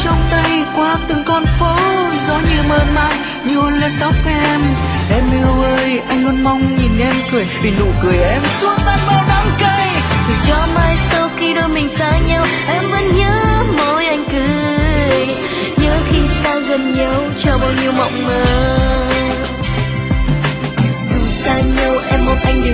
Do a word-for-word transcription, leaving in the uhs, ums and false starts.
trong tay qua từng con phố, gió như mơ màng nhô lên tóc em. Em yêu ơi, anh luôn mong nhìn em cười, vì nụ cười em xua tan bao đắng cay. Dù cho mai sau khi đôi mình xa nhau, em vẫn nhớ môi anh cười, nhớ khi ta gần nhau cho bao nhiêu mộng mơ. Dù xa nhau em mong anh